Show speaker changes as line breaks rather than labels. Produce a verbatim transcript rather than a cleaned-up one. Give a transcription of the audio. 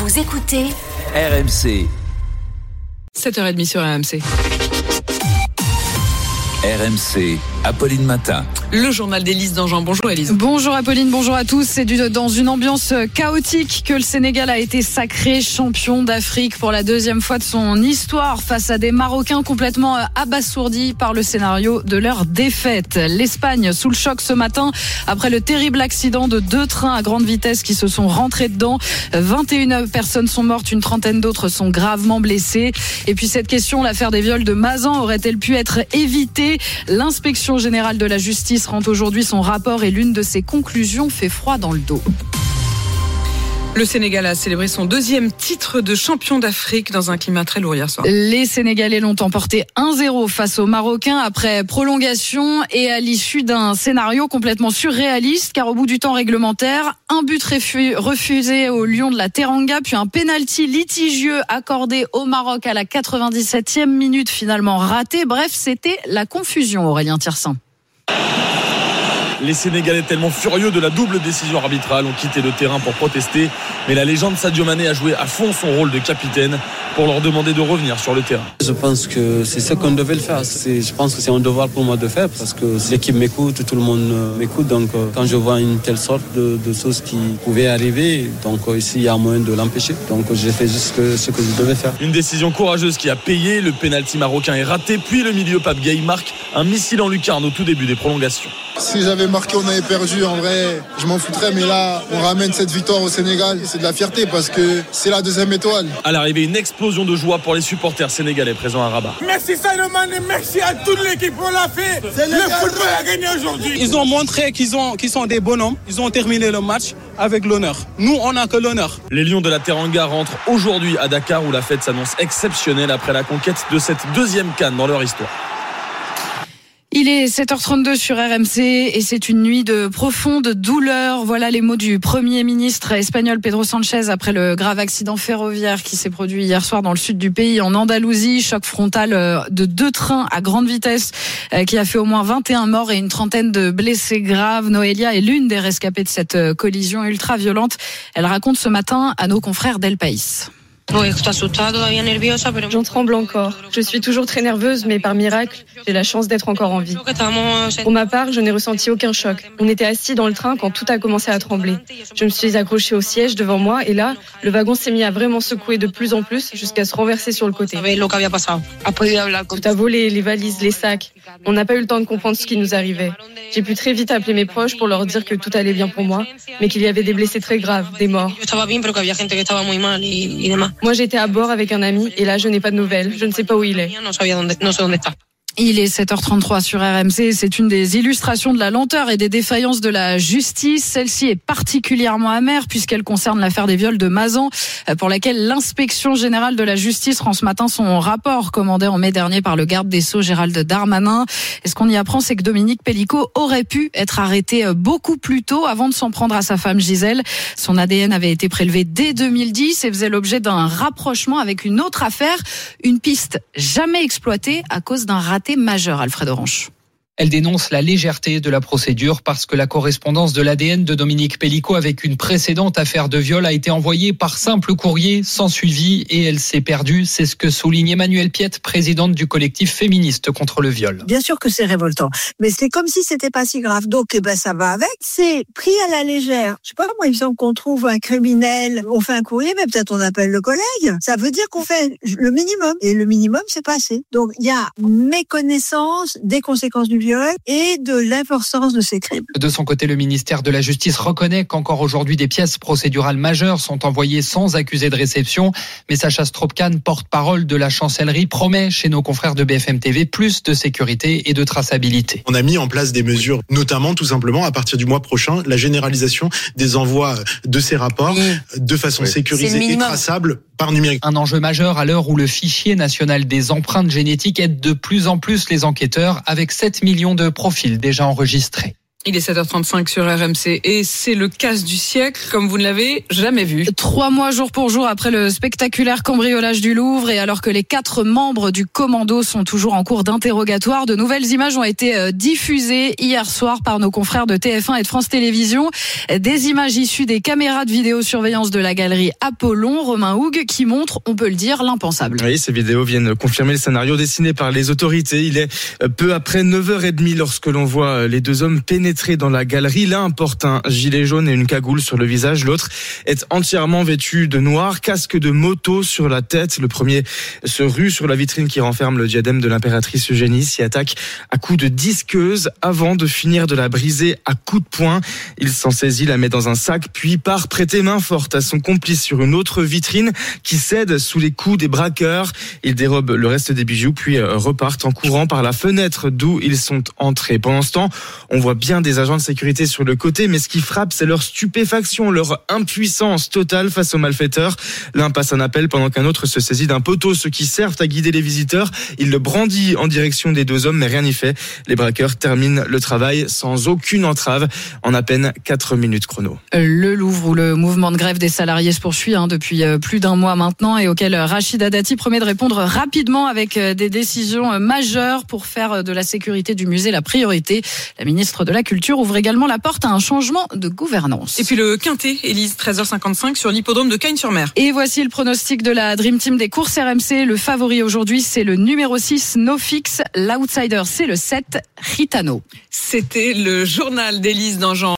Vous écoutez
R M C.
sept heures trente sur R M C.
R M C, Apolline Matin.
Le journal d'Élise Dangean. Bonjour Élise.
Bonjour Apolline, bonjour à tous. C'est du, dans une ambiance chaotique que le Sénégal a été sacré champion d'Afrique pour la deuxième fois de son histoire face à des Marocains complètement abasourdis par le scénario de leur défaite. L'Espagne sous le choc ce matin après le terrible accident de deux trains à grande vitesse qui se sont rentrés dedans. vingt et une personnes sont mortes, une trentaine d'autres sont gravement blessées. Et puis cette question, l'affaire des viols de Mazan aurait-elle pu être évitée ? L'inspection générale de la justice rend aujourd'hui son rapport et l'une de ses conclusions fait froid dans le dos.
Le Sénégal a célébré son deuxième titre de champion d'Afrique dans un climat très lourd hier soir.
Les Sénégalais l'ont emporté un zéro face aux Marocains après prolongation et à l'issue d'un scénario complètement surréaliste car au bout du temps réglementaire, un but refusé au Lion de la Teranga puis un pénalty litigieux accordé au Maroc à la quatre-vingt-dix-septième minute finalement raté. Bref, c'était la confusion, Aurélien Thirsin.
Les Sénégalais tellement furieux de la double décision arbitrale ont quitté le terrain pour protester. Mais la légende Sadio Mané a joué à fond son rôle de capitaine pour leur demander de revenir sur le terrain.
Je pense que c'est ce qu'on devait le faire. C'est, je pense que c'est un devoir pour moi de faire parce que l'équipe m'écoute, tout le monde m'écoute. Donc quand je vois une telle sorte de, de choses qui pouvaient arriver, donc ici il y a moyen de l'empêcher. Donc j'ai fait juste ce que je devais faire.
Une décision courageuse qui a payé. Le pénalty marocain est raté. Puis le milieu Pape Gueye marque un missile en lucarne au tout début des prolongations.
Si j'avais marqué, on avait perdu. En vrai, je m'en foutrais. Mais là, on ramène cette victoire au Sénégal. C'est de la fierté parce que c'est la deuxième étoile.
À l'arrivée, une explosion de joie pour les supporters sénégalais présents à Rabat.
Merci Sadio Mané, merci à toute l'équipe. On l'a fait. Sénégal, le football a gagné aujourd'hui.
Ils ont montré qu'ils, ont, qu'ils sont des bonhommes. Ils ont terminé le match avec l'honneur. Nous, on n'a que l'honneur.
Les Lions de la Teranga rentrent aujourd'hui à Dakar où la fête s'annonce exceptionnelle après la conquête de cette deuxième CAN dans leur histoire.
Il est sept heures trente-deux sur R M C et c'est une nuit de profonde douleur. Voilà les mots du Premier ministre espagnol Pedro Sánchez après le grave accident ferroviaire qui s'est produit hier soir dans le sud du pays, en Andalousie. Choc frontal de deux trains à grande vitesse qui a fait au moins vingt et un morts et une trentaine de blessés graves. Noélia est l'une des rescapées de cette collision ultra violente. Elle raconte ce matin à nos confrères d'El País.
J'en tremble encore. Je suis toujours très nerveuse, mais par miracle, j'ai la chance d'être encore en vie. Pour ma part, je n'ai ressenti aucun choc. On était assis dans le train quand tout a commencé à trembler. Je me suis accrochée au siège devant moi et là, le wagon s'est mis à vraiment secouer de plus en plus jusqu'à se renverser sur le côté. Tout a volé, les valises, les sacs. On n'a pas eu le temps de comprendre ce qui nous arrivait. J'ai pu très vite appeler mes proches pour leur dire que tout allait bien pour moi, mais qu'il y avait des blessés très graves, des morts. Moi, j'étais à bord avec un ami et là, je n'ai pas de nouvelles. Je ne sais pas où il est.
Il est sept heures trente-trois sur R M C. C'est une des illustrations de la lenteur et des défaillances de la justice. Celle-ci est particulièrement amère puisqu'elle concerne l'affaire des viols de Mazan, pour laquelle l'inspection générale de la justice rend ce matin son rapport commandé en mai dernier par le garde des Sceaux Gérald Darmanin. Et ce qu'on y apprend, c'est que Dominique Pellicot aurait pu être arrêté beaucoup plus tôt avant de s'en prendre à sa femme Gisèle. Son A D N avait été prélevé dès deux mille dix et faisait l'objet d'un rapprochement avec une autre affaire, une piste jamais exploitée à cause d'un raté majeur, Alfred Orange.
Elle dénonce la légèreté de la procédure parce que la correspondance de l'A D N de Dominique Pellicot avec une précédente affaire de viol a été envoyée par simple courrier sans suivi et elle s'est perdue. C'est ce que souligne Emmanuelle Piette, présidente du collectif féministe contre le viol.
Bien sûr que c'est révoltant, mais c'est comme si c'était pas si grave. Donc, eh ben, ça va avec. C'est pris à la légère. Je sais pas, moi, il me semble qu'on trouve un criminel, on fait un courrier, mais peut-être on appelle le collègue. Ça veut dire qu'on fait le minimum. Et le minimum, c'est pas assez. Donc, il y a méconnaissance des conséquences du viol et de l'importance de ces crimes.
De son côté, le ministère de la Justice reconnaît qu'encore aujourd'hui des pièces procédurales majeures sont envoyées sans accusé de réception. Mais Sacha Stroopkane, porte-parole de la chancellerie, promet chez nos confrères de B F M T V plus de sécurité et de traçabilité.
On a mis en place des mesures, notamment tout simplement à partir du mois prochain, la généralisation des envois de ces rapports oui. de façon oui. sécurisée et traçable par numérique.
Un enjeu majeur à l'heure où le fichier national des empreintes génétiques aide de plus en plus les enquêteurs avec sept millions de profils déjà enregistrés.
Il est sept heures trente-cinq sur R M C et c'est le casse du siècle comme vous ne l'avez jamais vu.
Trois mois jour pour jour après le spectaculaire cambriolage du Louvre et alors que les quatre membres du commando sont toujours en cours d'interrogatoire, de nouvelles images ont été diffusées hier soir par nos confrères de T F un et de France Télévisions. Des images issues des caméras de vidéosurveillance de la galerie Apollon, Romain Hougue, qui montrent, on peut le dire, l'impensable.
Oui, ces vidéos viennent confirmer le scénario dessiné par les autorités. Il est peu après neuf heures trente lorsque l'on voit les deux hommes pénétrer dans la galerie. L'un porte un gilet jaune et une cagoule sur le visage. L'autre est entièrement vêtu de noir, casque de moto sur la tête. Le premier se rue sur la vitrine qui renferme le diadème de l'impératrice Eugénie, s'y attaque à coups de disqueuse avant de finir de la briser à coups de poing. Il s'en saisit, la met dans un sac, puis part prêter main forte à son complice sur une autre vitrine qui cède sous les coups des braqueurs. Ils dérobent le reste des bijoux, puis repartent en courant par la fenêtre d'où ils sont entrés. Pendant ce temps, on voit bien des agents de sécurité sur le côté, mais ce qui frappe, c'est leur stupéfaction, leur impuissance totale face aux malfaiteurs. L'un passe un appel pendant qu'un autre se saisit d'un poteau, ceux qui servent à guider les visiteurs. Il le brandit en direction des deux hommes, mais rien n'y fait. Les braqueurs terminent le travail sans aucune entrave en à peine quatre minutes chrono.
Le Louvre, où le mouvement de grève des salariés se poursuit hein, depuis plus d'un mois maintenant et auquel Rachida Dati promet de répondre rapidement avec des décisions majeures pour faire de la sécurité du musée la priorité. La ministre de la Culture ouvre également la porte à un changement de gouvernance.
Et puis le Quintet, Élise, treize heures cinquante-cinq sur l'hippodrome de Cagnes-sur-Mer.
Et voici le pronostic de la Dream Team des courses R M C. Le favori aujourd'hui, c'est le numéro six, NoFix. L'outsider, c'est le sept, Ritano.
C'était le journal d'Élise Dangean.